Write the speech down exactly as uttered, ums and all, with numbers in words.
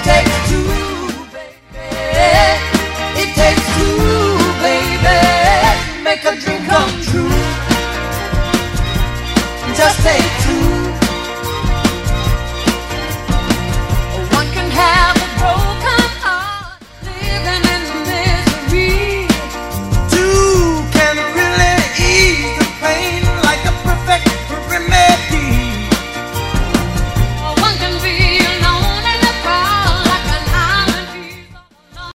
takes two, baby. It takes two, baby. Make a dream come true. Just take